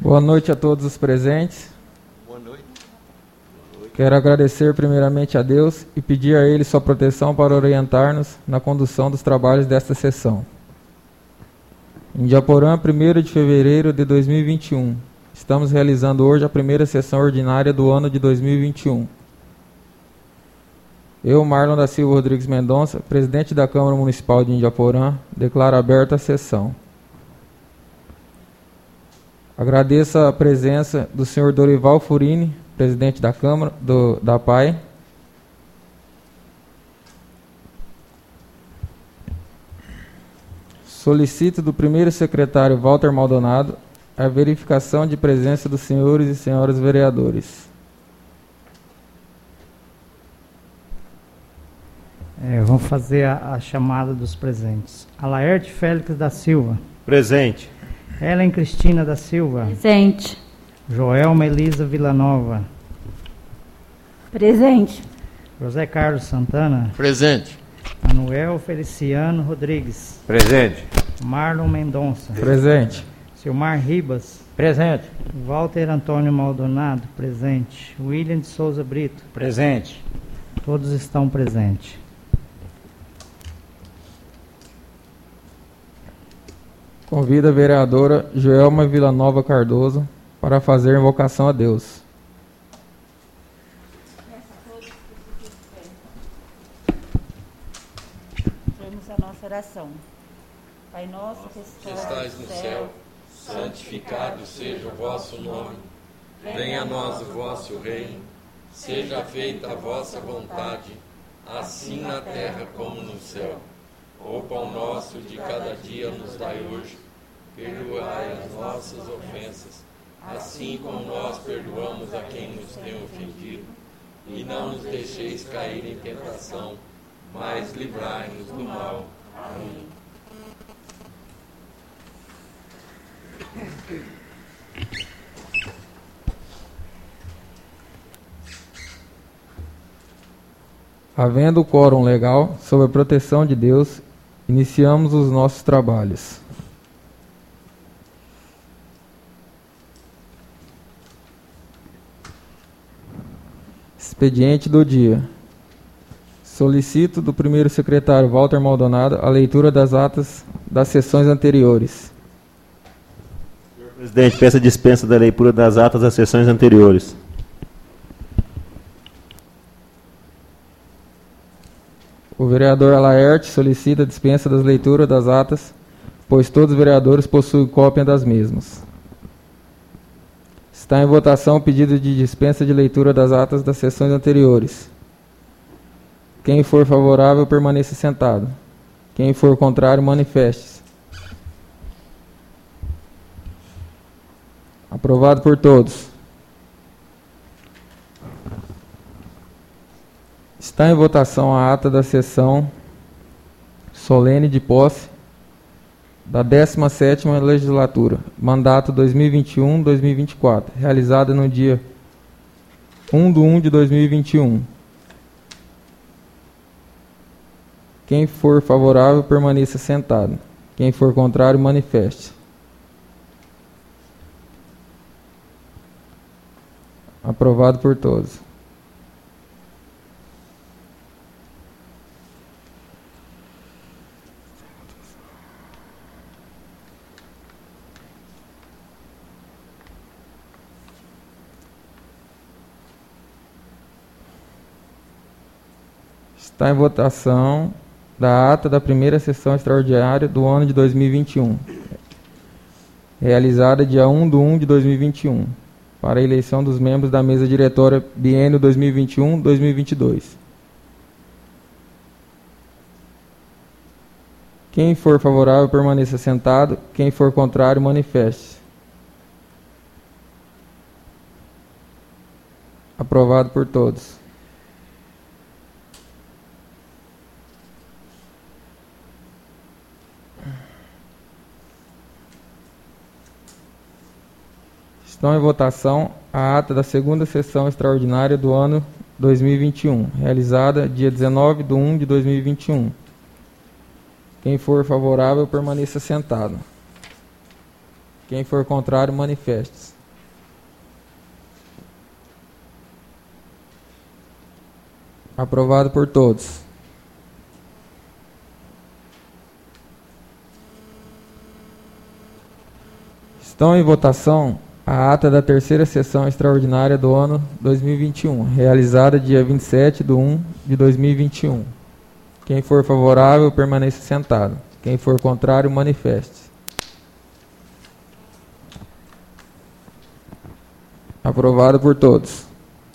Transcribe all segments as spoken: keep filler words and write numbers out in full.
Boa noite a todos os presentes. Boa noite. Boa noite. Quero agradecer primeiramente a Deus e pedir a Ele sua proteção para orientar-nos na condução dos trabalhos desta sessão. Em Indiaporã, primeiro de fevereiro de dois mil e vinte e um. Estamos realizando hoje a primeira sessão ordinária do ano de dois mil e vinte e um. Eu, Marlon da Silva Rodrigues Mendonça, presidente da Câmara Municipal de Indiaporã, declaro aberta a sessão. Agradeço a presença do senhor Dorival Furini, presidente da Câmara, do, da P A I. Solicito do primeiro secretário Walter Maldonado a verificação de presença dos senhores e senhoras vereadores. É, vamos fazer a, a chamada dos presentes. Alaerte Félix da Silva. Presente. Helen Cristina da Silva. Presente. Joelma Elisa Villanova. Presente. José Carlos Santana. Presente. Manuel Feliciano Rodrigues. Presente. Marlon Mendonça. Presente. Silmar Ribas. Presente. Walter Antônio Maldonado. Presente. William de Souza Brito. Presente. Todos estão presentes. Convido a vereadora Joelma Villanova Cardoso para fazer invocação a Deus. Vamos à nossa oração. Pai nosso que estás no céu, santificado seja o vosso nome. Venha a nós o vosso reino. Seja feita a vossa vontade, assim na terra como no céu. O pão nosso de cada dia nos dai hoje. Perdoai as nossas ofensas, assim como nós perdoamos a quem nos tem ofendido. E não nos deixeis cair em tentação, mas livrai-nos do mal. Amém. Havendo o quórum legal, sob a proteção de Deus, iniciamos os nossos trabalhos. Expediente do dia. Solicito do primeiro secretário Walter Maldonado a leitura das atas das sessões anteriores. Senhor presidente, peço a dispensa da leitura das atas das sessões anteriores. O vereador Alaerte solicita a dispensa das leituras das atas, pois todos os vereadores possuem cópia das mesmas. Está em votação o pedido de dispensa de leitura das atas das sessões anteriores. Quem for favorável, permaneça sentado. Quem for contrário, manifeste-se. Aprovado por todos. Está em votação a ata da sessão solene de posse da décima sétima legislatura, mandato dois mil e vinte e um a dois mil e vinte e quatro, realizada no dia primeiro de um de dois mil e vinte e um. Quem for favorável, permaneça sentado. Quem for contrário, manifeste. Aprovado por todos. Está em votação da ata da primeira sessão extraordinária do ano de dois mil e vinte e um, realizada dia primeiro de um de dois mil e vinte e um, para a eleição dos membros da mesa diretória biênio dois mil e vinte e um a dois mil e vinte e dois. Quem for favorável, permaneça sentado. Quem for contrário, manifeste. Aprovado por todos. Estão em votação a ata da segunda sessão extraordinária do ano dois mil e vinte e um, realizada dia dezenove de um de dois mil e vinte e um. Quem for favorável, permaneça sentado. Quem for contrário, manifeste-se. Aprovado por todos. Estão em votação a ata da terceira sessão extraordinária do ano dois mil e vinte e um, realizada dia vinte e sete de um de dois mil e vinte e um. Quem for favorável, permaneça sentado. Quem for contrário, manifeste. Aprovado por todos.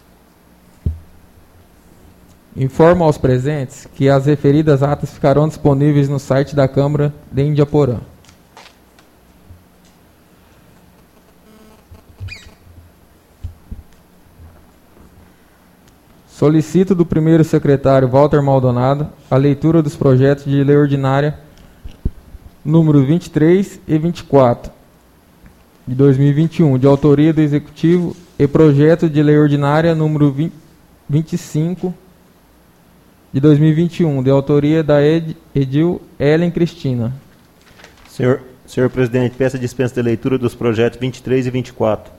Informo aos presentes que as referidas atas ficarão disponíveis no site da Câmara de Indiaporã. Solicito do primeiro secretário Walter Maldonado a leitura dos projetos de lei ordinária número vinte e três e vinte e quatro de dois mil e vinte e um, de autoria do Executivo, e projeto de lei ordinária número vinte e cinco de dois mil e vinte e um, de autoria da Ed, Edil Ellen Cristina. Senhor, senhor presidente, peço a dispensa de leitura dos projetos vinte e três e vinte e quatro.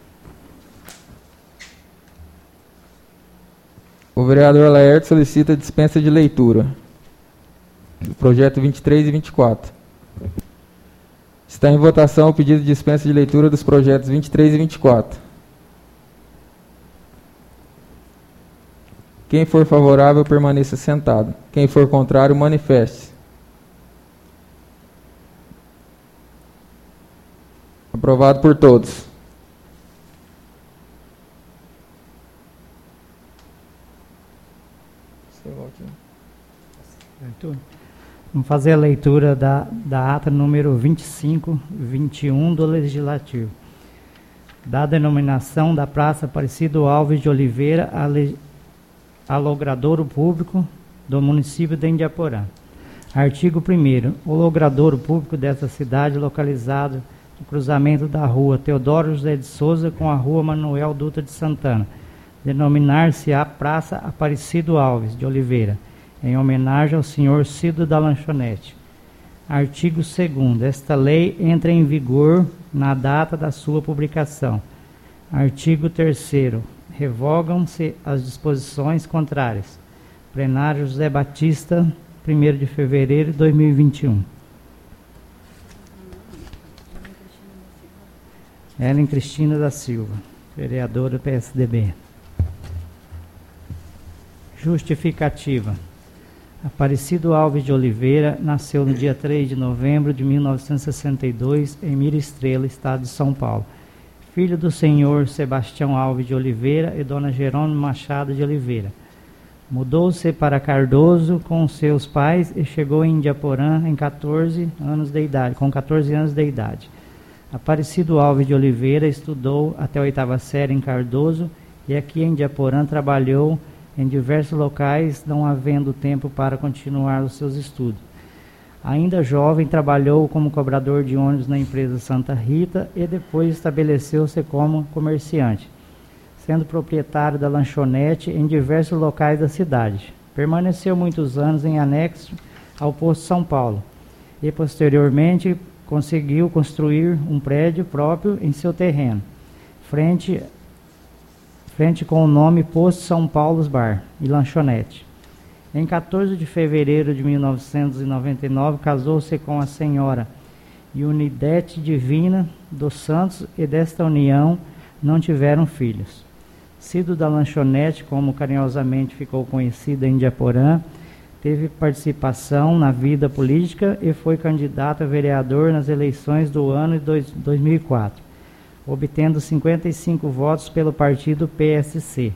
O vereador Laerte solicita dispensa de leitura do projeto vinte e três e vinte e quatro. Está em votação o pedido de dispensa de leitura dos projetos vinte e três e vinte e quatro. Quem for favorável, permaneça sentado. Quem for contrário, manifeste. Aprovado por todos. Vamos fazer a leitura da, da ata número vinte e cinco, vinte e um do Legislativo. Da denominação da Praça Aparecido Alves de Oliveira a, le, a logradouro público do município de Indiaporã. Artigo primeiro. O logradouro público desta cidade, localizado no cruzamento da rua Teodoro José de Souza com a rua Manuel Dutra de Santana, denominar-se-á Praça Aparecido Alves de Oliveira, em homenagem ao senhor Cido da Lanchonete. Artigo segundo. Esta lei entra em vigor na data da sua publicação. Artigo terceiro. Revogam-se as disposições contrárias. Plenário José Batista, primeiro de fevereiro de dois mil e vinte e um. Ellen Cristina da Silva, vereadora do P S D B. Justificativa. Aparecido Alves de Oliveira nasceu no dia três de novembro de mil novecentos e sessenta e dois em Mira Estrela, estado de São Paulo. Filho do senhor Sebastião Alves de Oliveira e dona Jerônimo Machado de Oliveira. Mudou-se para Cardoso com seus pais e chegou em Indiaporã em catorze anos de idade, com catorze anos de idade. Aparecido Alves de Oliveira estudou até a oitava série em Cardoso e aqui em Indiaporã trabalhou em diversos locais, não havendo tempo para continuar os seus estudos. Ainda jovem, trabalhou como cobrador de ônibus na empresa Santa Rita e depois estabeleceu-se como comerciante, sendo proprietário da lanchonete em diversos locais da cidade. Permaneceu muitos anos em anexo ao posto São Paulo e, posteriormente, conseguiu construir um prédio próprio em seu terreno, frente frente com o nome Posto São Paulo Bar e Lanchonete. Em catorze de fevereiro de mil novecentos e noventa e nove, casou-se com a senhora Unidete Divina dos Santos e desta união não tiveram filhos. Cido da Lanchonete, como carinhosamente ficou conhecida em Indiaporã, teve participação na vida política e foi candidato a vereador nas eleições do ano de dois mil e quatro. Obtendo cinquenta e cinco votos pelo partido P S C.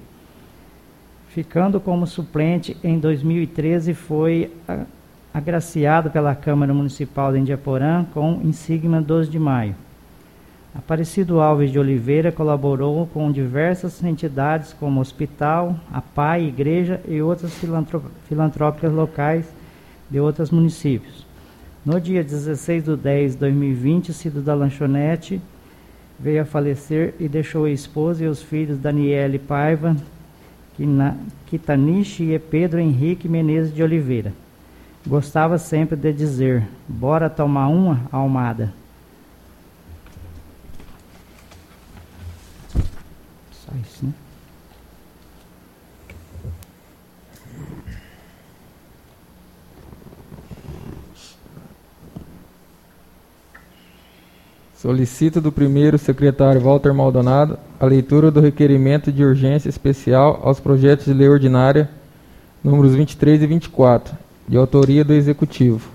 Ficando como suplente em dois mil e treze, foi agraciado pela Câmara Municipal de Indiaporã com insígnia doze de maio. Aparecido Alves de Oliveira colaborou com diversas entidades como hospital, a P A I, igreja e outras filantrópicas locais de outros municípios. No dia dezesseis de dez de dois mil e vinte, Cido da Lanchonete veio a falecer e deixou a esposa e os filhos Daniele Paiva, Kitaniche e Pedro Henrique Menezes de Oliveira. Gostava sempre de dizer: bora tomar uma, Almada. Só isso, né? Solicito do primeiro secretário Walter Maldonado a leitura do requerimento de urgência especial aos projetos de lei ordinária números vinte e três e vinte e quatro, de autoria do Executivo.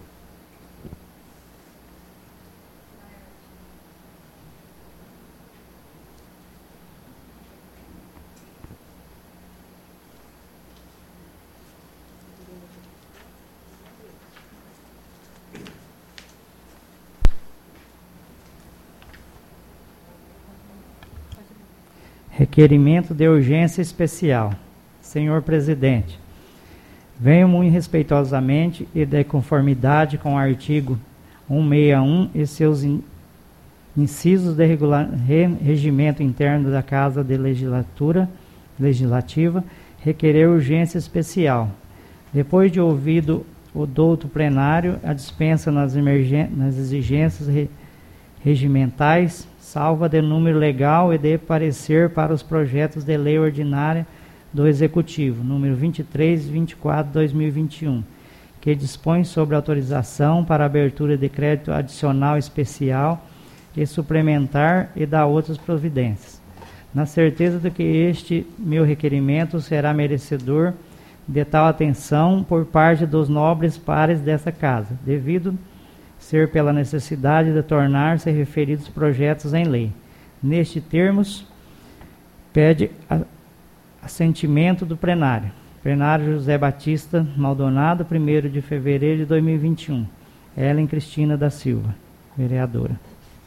Requerimento de urgência especial. Senhor Presidente, venho muito respeitosamente e de conformidade com o artigo cento e sessenta e um e seus in, incisos de regula, re, regimento interno da Casa de Legislatura Legislativa, requerer urgência especial. Depois de ouvido o douto plenário, a dispensa nas, emergen, nas exigências re, regimentais, salva de número legal e de parecer para os projetos de lei ordinária do Executivo, número vinte e três e vinte e quatro de dois mil e vinte e um, que dispõe sobre autorização para abertura de crédito adicional especial e suplementar e da outras providências. Na certeza de que este meu requerimento será merecedor de tal atenção por parte dos nobres pares dessa Casa, devido ser pela necessidade de tornar-se referidos projetos em lei. Neste termos, pede a, assentimento do plenário. Plenário José Batista Maldonado, primeiro de fevereiro de dois mil e vinte e um. Ellen Cristina da Silva, vereadora.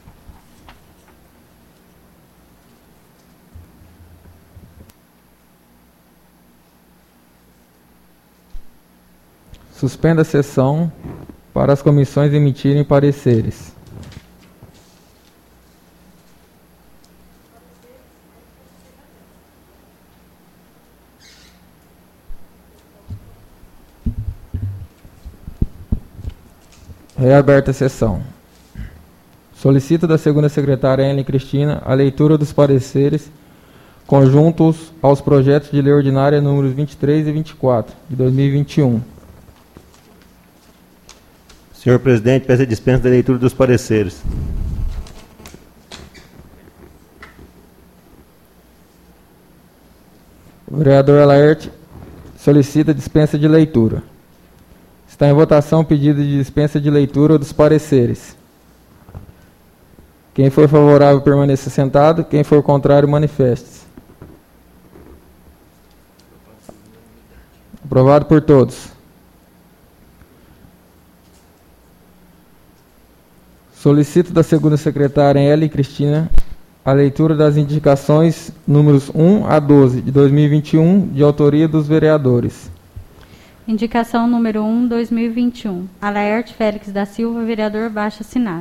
Suspenda a sessão para as comissões emitirem pareceres. Reaberta a sessão. Solicito da segunda secretária Ellen Cristina a leitura dos pareceres conjuntos aos projetos de lei ordinária números vinte e três e vinte e quatro, de dois mil e vinte e um. Senhor Presidente, peço a dispensa da leitura dos pareceres. O vereador Alaerte solicita dispensa de leitura. Está em votação o pedido de dispensa de leitura dos pareceres. Quem for favorável permaneça sentado, quem for contrário manifeste-se. Aprovado por todos. Solicito da segunda secretária Ellen Cristina a leitura das indicações números um a doze de dois mil e vinte e um, de autoria dos vereadores. Indicação número um, dois mil e vinte e um. Alaerte Félix da Silva, vereador baixo assinado.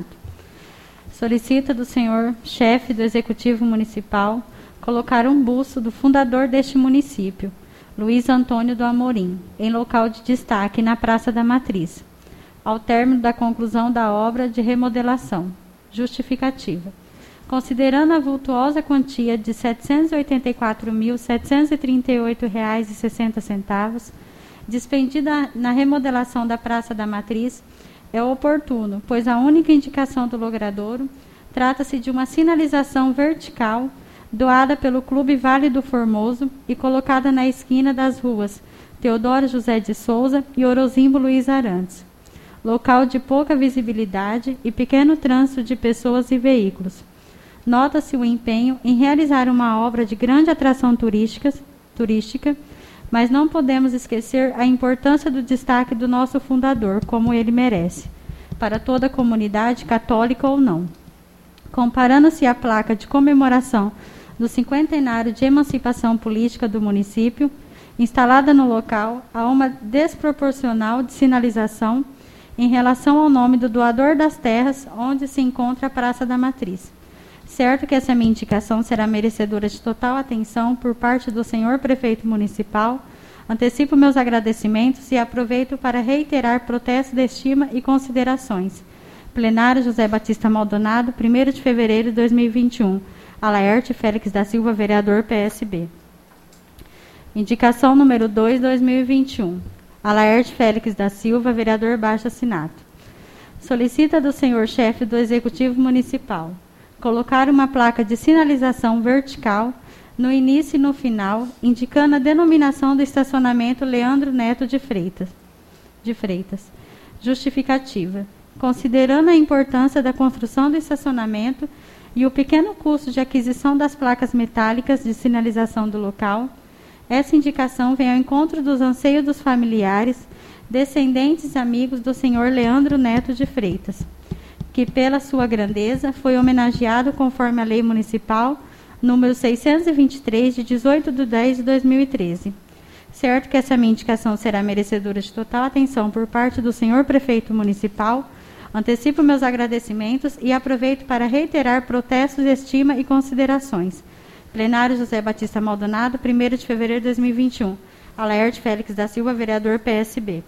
Solicita do senhor chefe do Executivo Municipal colocar um busto do fundador deste município, Luiz Antônio do Amorim, em local de destaque na Praça da Matriz, ao término da conclusão da obra de remodelação. Justificativa. Considerando a vultuosa quantia de setecentos e oitenta e quatro mil, setecentos e trinta e oito reais e sessenta centavos, despendida na remodelação da Praça da Matriz, é oportuno, pois a única indicação do logradouro trata-se de uma sinalização vertical doada pelo Clube Vale do Formoso e colocada na esquina das ruas Teodoro José de Souza e Orozimbo Luiz Arantes, local de pouca visibilidade e pequeno trânsito de pessoas e veículos. Nota-se o empenho em realizar uma obra de grande atração turística, turística, mas não podemos esquecer a importância do destaque do nosso fundador, como ele merece, para toda a comunidade, católica ou não. Comparando-se a placa de comemoração do cinquentenário de emancipação política do município, instalada no local, há uma desproporcional de sinalização em relação ao nome do doador das terras, onde se encontra a Praça da Matriz. Certo que essa minha indicação será merecedora de total atenção por parte do senhor prefeito municipal, antecipo meus agradecimentos e aproveito para reiterar protestos de estima e considerações. Plenário José Batista Maldonado, primeiro de fevereiro de dois mil e vinte e um. Alaerte Félix da Silva, vereador P S B. Indicação número dois, dois mil e vinte e um. Alaerte Félix da Silva, vereador baixo assinado. Solicita do senhor chefe do Executivo Municipal colocar uma placa de sinalização vertical no início e no final, indicando a denominação do estacionamento Leandro Neto de Freitas. De Freitas. Justificativa. Considerando a importância da construção do estacionamento e o pequeno custo de aquisição das placas metálicas de sinalização do local, essa indicação vem ao encontro dos anseios dos familiares, descendentes e amigos do senhor Leandro Neto de Freitas, que pela sua grandeza foi homenageado conforme a Lei Municipal número seiscentos e vinte e três, de dezoito de dez de dois mil e treze. Certo que essa minha indicação será merecedora de total atenção por parte do senhor Prefeito Municipal, antecipo meus agradecimentos e aproveito para reiterar protestos de estima e considerações. Plenário José Batista Maldonado, primeiro de fevereiro de dois mil e vinte e um. Alaerte Félix da Silva, vereador P S B.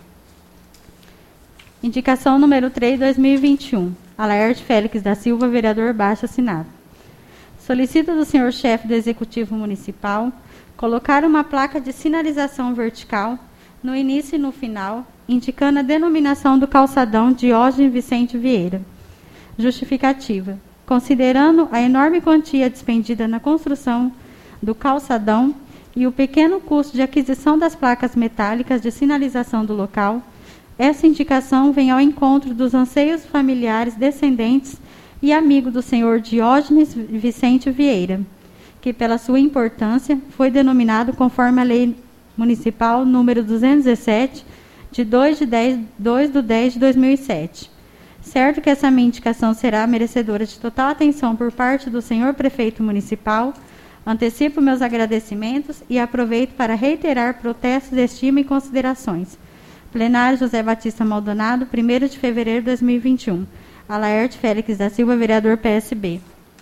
Indicação número três, dois mil e vinte e um. Alaerte Félix da Silva, vereador baixo assinado. Solicito do senhor chefe do Executivo Municipal colocar uma placa de sinalização vertical no início e no final, indicando a denominação do calçadão Diógenes Vicente Vieira. Justificativa. Considerando a enorme quantia despendida na construção do calçadão e o pequeno custo de aquisição das placas metálicas de sinalização do local, essa indicação vem ao encontro dos anseios familiares, descendentes e amigo do senhor Diógenes Vicente Vieira, que pela sua importância foi denominado conforme a Lei Municipal número duzentos e dezessete, de dois de dez de dois mil e sete. Certo que essa minha indicação será merecedora de total atenção por parte do senhor Prefeito Municipal, antecipo meus agradecimentos e aproveito para reiterar protestos de estima e considerações. Plenário José Batista Maldonado, primeiro de fevereiro de dois mil e vinte e um. Alaerte Félix da Silva, vereador P S B.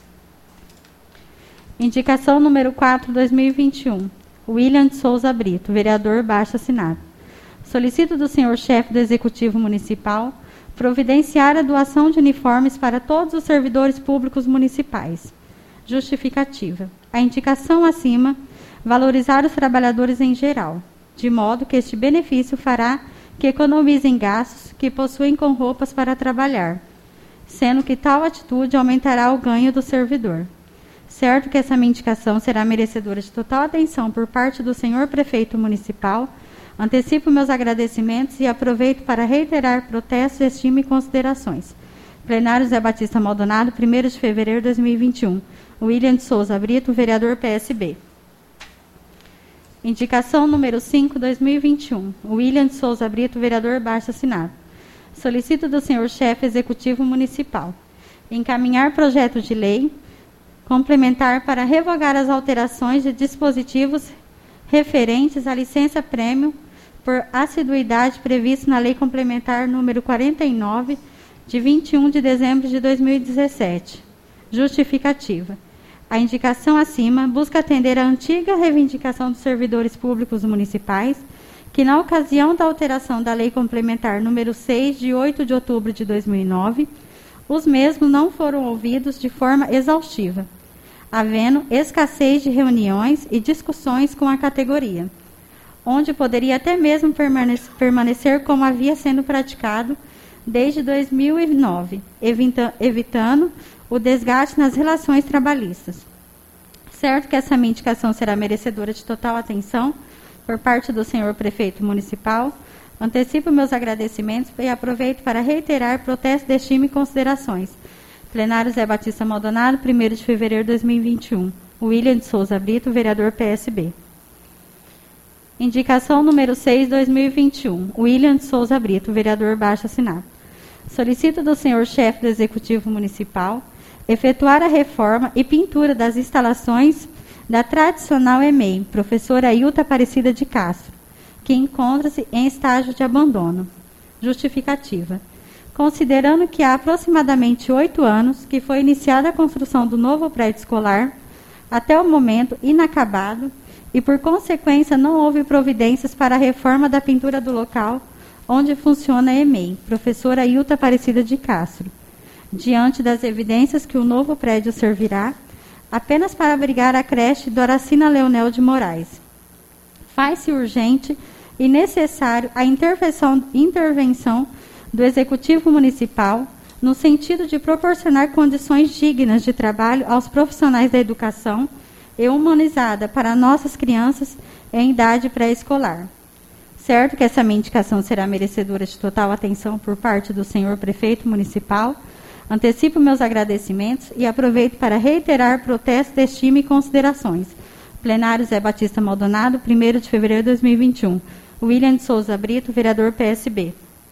Indicação número quatro, dois mil e vinte e um. William de Souza Brito, vereador baixo assinado. Solicito do senhor chefe do Executivo Municipal providenciar a doação de uniformes para todos os servidores públicos municipais. Justificativa. A indicação acima, valorizar os trabalhadores em geral, de modo que este benefício fará que economizem gastos que possuem com roupas para trabalhar, sendo que tal atitude aumentará o ganho do servidor. Certo que essa minha indicação será merecedora de total atenção por parte do senhor Prefeito Municipal, antecipo meus agradecimentos e aproveito para reiterar protestos, estima e considerações. Plenário Zé Batista Maldonado, primeiro de fevereiro de dois mil e vinte e um. William de Souza Brito, vereador P S B. Indicação número cinco, dois mil e vinte e um. William de Souza Brito, vereador baixo assinado. Solicito do senhor chefe executivo municipal encaminhar projeto de lei complementar para revogar as alterações de dispositivos referentes à licença prêmio por assiduidade previsto na Lei Complementar número quarenta e nove, de vinte e um de dezembro de dois mil e dezessete. Justificativa. A indicação acima busca atender à antiga reivindicação dos servidores públicos municipais, que na ocasião da alteração da Lei Complementar número seis, de oito de outubro de dois mil e nove, os mesmos não foram ouvidos de forma exaustiva, havendo escassez de reuniões e discussões com a categoria, onde poderia até mesmo permanecer, permanecer como havia sendo praticado desde dois mil e nove, evita, evitando o desgaste nas relações trabalhistas. Certo que essa minha indicação será merecedora de total atenção por parte do senhor Prefeito Municipal, antecipo meus agradecimentos e aproveito para reiterar protestos de estima e considerações. Plenário Zé Batista Maldonado, primeiro de fevereiro de dois mil e vinte e um. William de Souza Brito, vereador P S B. Indicação número seis, dois mil e vinte e um. William de Souza Brito, vereador baixo assinado. Solicito do senhor chefe do Executivo Municipal efetuar a reforma e pintura das instalações da tradicional E M E I, professora Ailta Aparecida de Castro, que encontra-se em estágio de abandono. Justificativa. Considerando que há aproximadamente oito anos que foi iniciada a construção do novo prédio escolar, até o momento inacabado, e por consequência não houve providências para a reforma da pintura do local onde funciona a E M E I, professora Ailta Aparecida de Castro, diante das evidências que o novo prédio servirá apenas para abrigar a creche Doracina Leonel de Moraes. Faz-se urgente e necessário a intervenção, intervenção do Executivo Municipal, no sentido de proporcionar condições dignas de trabalho aos profissionais da educação e humanizada para nossas crianças em idade pré-escolar. Certo que essa minha indicação será merecedora de total atenção por parte do senhor Prefeito Municipal, antecipo meus agradecimentos e aproveito para reiterar protestos de estima e considerações. Plenário Zé Batista Maldonado, primeiro de fevereiro de dois mil e vinte e um. William de Souza Brito, vereador P S B.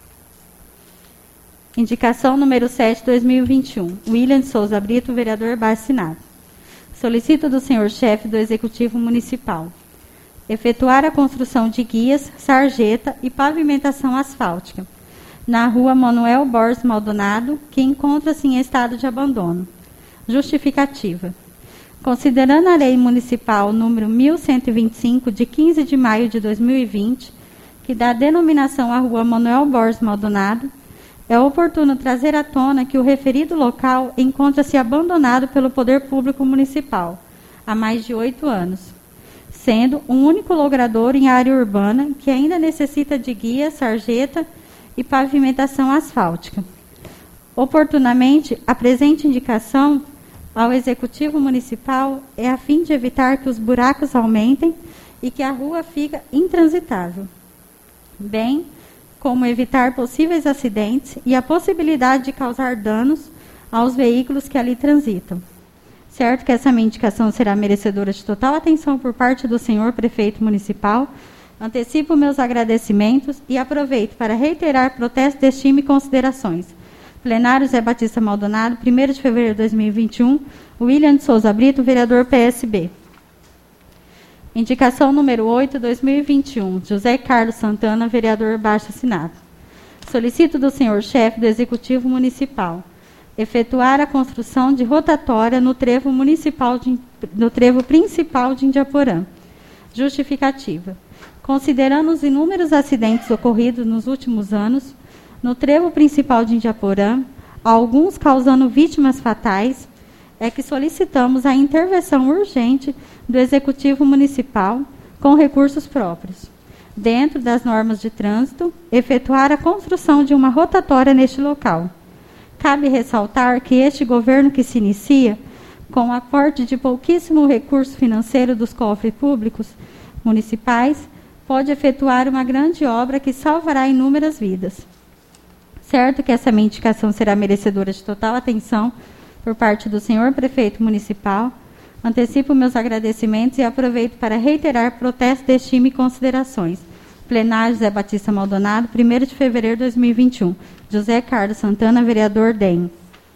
Indicação número sete de dois mil e vinte e um. William de Souza Brito, vereador Baixo Assinado. Solicito do senhor chefe do Executivo Municipal efetuar a construção de guias, sarjeta e pavimentação asfáltica na rua Manuel Borges Maldonado, que encontra-se em estado de abandono. Justificativa. Considerando a Lei Municipal número mil cento e vinte e cinco, de quinze de maio de dois mil e vinte, que dá denominação à rua Manuel Borges Maldonado, é oportuno trazer à tona que o referido local encontra-se abandonado pelo Poder Público Municipal há mais de oito anos, sendo um único logradouro em área urbana que ainda necessita de guia, sarjeta e pavimentação asfáltica. Oportunamente, a presente indicação ao Executivo Municipal é a fim de evitar que os buracos aumentem e que a rua fique intransitável, bem como evitar possíveis acidentes e a possibilidade de causar danos aos veículos que ali transitam. Certo que essa minha indicação será merecedora de total atenção por parte do senhor Prefeito Municipal, antecipo meus agradecimentos e aproveito para reiterar protestos de estima e considerações. Plenário Zé Batista Maldonado, primeiro de fevereiro de dois mil e vinte e um, William de Souza Brito, vereador P S B. Indicação número oito de dois mil e vinte e um, José Carlos Santana, vereador Baixo Assinado. Solicito do senhor chefe do Executivo Municipal efetuar a construção de rotatória no trevo, municipal de, no trevo principal de Indiaporã. Justificativa. Considerando os inúmeros acidentes ocorridos nos últimos anos no trevo principal de Indiaporã, alguns causando vítimas fatais, é que solicitamos a intervenção urgente do Executivo Municipal com recursos próprios, dentro das normas de trânsito, efetuar a construção de uma rotatória neste local. Cabe ressaltar que este governo que se inicia, com o aporte de pouquíssimo recurso financeiro dos cofres públicos municipais, pode efetuar uma grande obra que salvará inúmeras vidas. Certo que essa minha indicação será merecedora de total atenção por parte do senhor Prefeito Municipal, antecipo meus agradecimentos e aproveito para reiterar protestos de estima e considerações. Plenário Zé Batista Maldonado, primeiro de fevereiro de dois mil e vinte e um. José Carlos Santana, vereador D E M.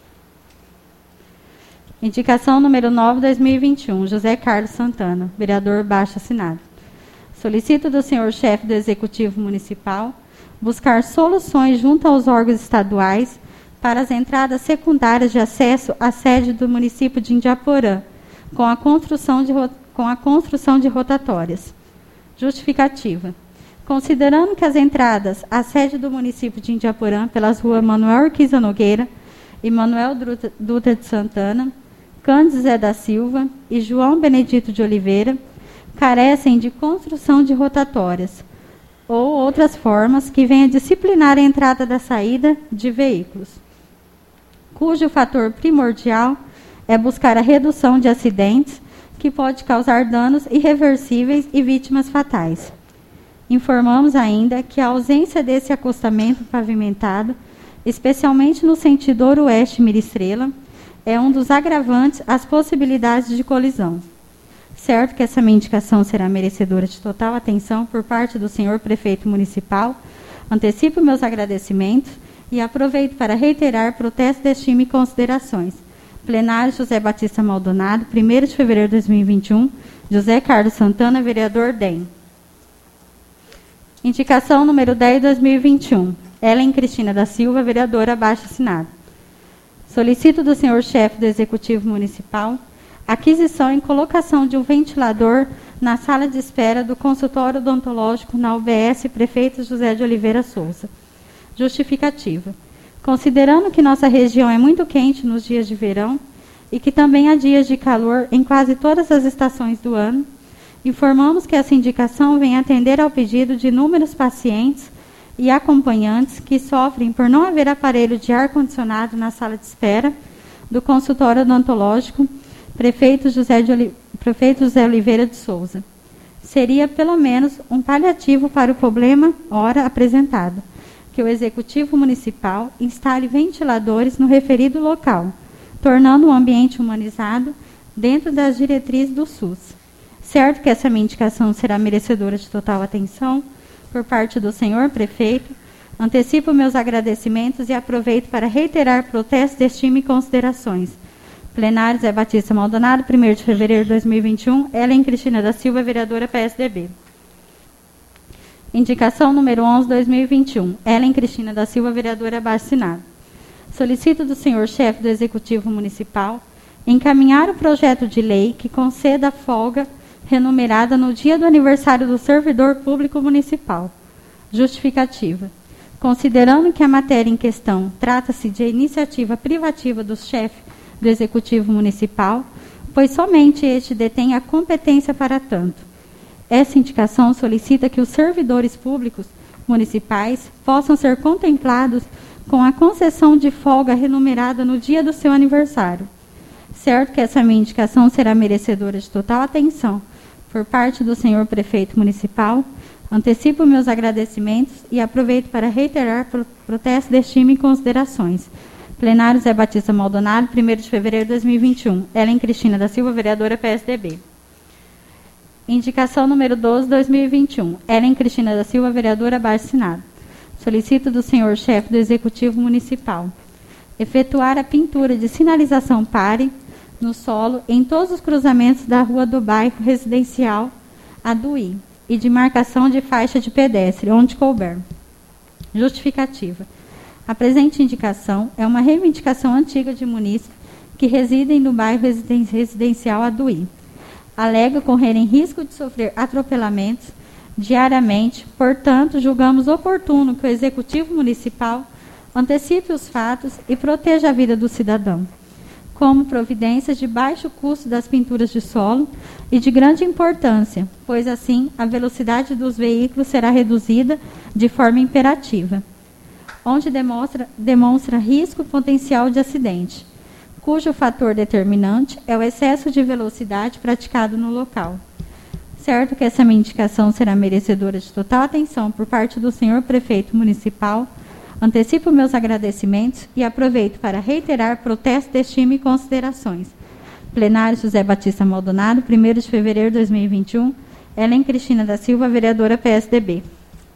Indicação número nove de dois mil e vinte e um. José Carlos Santana, vereador Baixo Assinado. Solicito do senhor chefe do Executivo Municipal buscar soluções junto aos órgãos estaduais para as entradas secundárias de acesso à sede do município de Indiaporã, com a construção de, com a construção de rotatórias. Justificativa. Considerando que as entradas à sede do município de Indiaporã pelas ruas Manuel Urquiza Nogueira e Manuel Dutra de Santana, Cândido Zé da Silva e João Benedito de Oliveira carecem de construção de rotatórias ou outras formas que venham disciplinar a entrada da saída de veículos, cujo fator primordial é buscar a redução de acidentes que pode causar danos irreversíveis e vítimas fatais. Informamos ainda que a ausência desse acostamento pavimentado, especialmente no sentido ouro-oeste-Mira-Estrela, é um dos agravantes às possibilidades de colisão. Certo que essa minha indicação será merecedora de total atenção por parte do senhor Prefeito Municipal, antecipo meus agradecimentos e aproveito para reiterar protestos de estima e considerações. Plenário José Batista Maldonado, primeiro de fevereiro de dois mil e vinte e um, José Carlos Santana, vereador D E M. Indicação número dez de dois mil e vinte e um. Ellen Cristina da Silva, vereadora Baixo Assinado. Solicito do senhor chefe do Executivo Municipal aquisição e colocação de um ventilador na sala de espera do consultório odontológico na U B S Prefeito José de Oliveira Souza. Justificativa. Considerando que nossa região é muito quente nos dias de verão e que também há dias de calor em quase todas as estações do ano, informamos que essa indicação vem atender ao pedido de inúmeros pacientes e acompanhantes que sofrem por não haver aparelho de ar-condicionado na sala de espera do consultório odontológico Prefeito José, de Oli... Prefeito José Oliveira de Souza. Seria, pelo menos, um paliativo para o problema ora apresentado, que o Executivo Municipal instale ventiladores no referido local, tornando o ambiente humanizado dentro das diretrizes do SUS. Certo que essa minha indicação será merecedora de total atenção por parte do senhor prefeito, antecipo meus agradecimentos e aproveito para reiterar protestos de estima e considerações. Plenário Zé Batista Maldonado, primeiro de fevereiro de dois mil e vinte e um, Ellen Cristina da Silva, vereadora P S D B. Indicação número onze, dois mil e vinte e um, Ellen Cristina da Silva, vereadora abaixo assinado. Solicito do senhor chefe do Executivo Municipal encaminhar o projeto de lei que conceda folga remunerada no dia do aniversário do servidor público municipal. Justificativa. Considerando que a matéria em questão trata-se de iniciativa privativa do chefe do Executivo Municipal, pois somente este detém a competência para tanto. Essa indicação solicita que os servidores públicos municipais possam ser contemplados com a concessão de folga remunerada no dia do seu aniversário. Certo que essa minha indicação será merecedora de total atenção por parte do senhor prefeito municipal, antecipo meus agradecimentos e aproveito para reiterar pro protesto de estima e considerações. Plenário Zé Batista Maldonado, primeiro de fevereiro de dois mil e vinte e um. Ellen Cristina da Silva, vereadora P S D B. Indicação número doze, dois mil e vinte e um. Ellen Cristina da Silva, vereadora abaixo assinado. Solicito do senhor chefe do Executivo Municipal efetuar a pintura de sinalização pare no solo em todos os cruzamentos da rua do bairro residencial Aduí e de marcação de faixa de pedestre, onde couber. Justificativa. A presente indicação é uma reivindicação antiga de munícipes que residem no bairro residencial Aduí. Alega correr em risco de sofrer atropelamentos diariamente, portanto, julgamos oportuno que o Executivo Municipal antecipe os fatos e proteja a vida do cidadão, como providências de baixo custo das pinturas de solo e de grande importância, pois assim a velocidade dos veículos será reduzida de forma imperativa, onde demonstra, demonstra risco potencial de acidente, cujo fator determinante é o excesso de velocidade praticado no local. Certo que essa minha indicação será merecedora de total atenção por parte do senhor prefeito municipal, antecipo meus agradecimentos e aproveito para reiterar protesto de estima e considerações. Plenário José Batista Maldonado, primeiro de fevereiro de dois mil e vinte e um, Ellen Cristina da Silva, vereadora P S D B.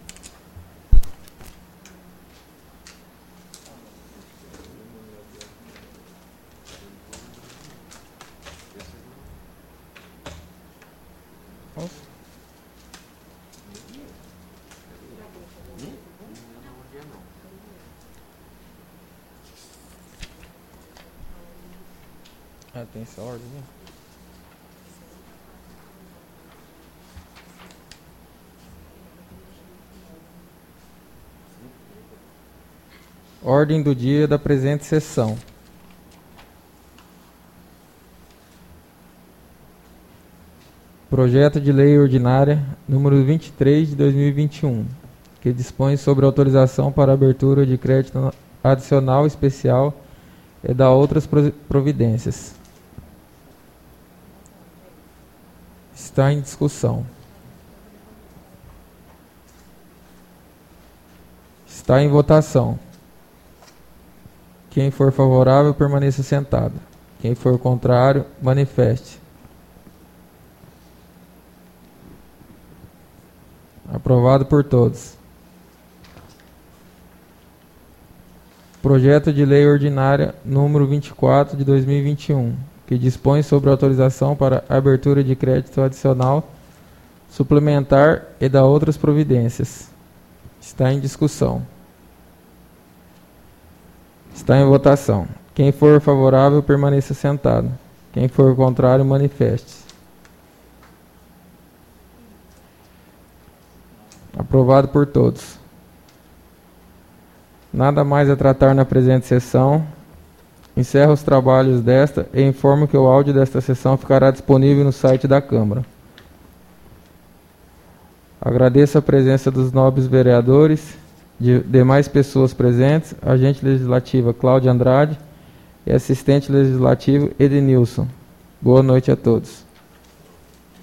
Ah, tem essa ordem, né? Ordem do dia da presente sessão. Projeto de Lei Ordinária número vinte e três de dois mil e vinte e um, que dispõe sobre autorização para abertura de crédito adicional especial e da outras providências. Está em discussão. Está em votação. Quem for favorável, permaneça sentado. Quem for contrário, manifeste. Aprovado por todos. Projeto de Lei Ordinária número vinte e quatro de dois mil e vinte e um, que dispõe sobre autorização para abertura de crédito adicional, suplementar e da outras providências. Está em discussão. Está em votação. Quem for favorável, permaneça sentado. Quem for contrário, manifeste. Aprovado por todos. Nada mais a tratar na presente sessão. Encerro os trabalhos desta e informo que o áudio desta sessão ficará disponível no site da Câmara. Agradeço a presença dos nobres vereadores de demais pessoas presentes, agente legislativa Cláudia Andrade e assistente legislativo Edenilson. Boa noite a todos.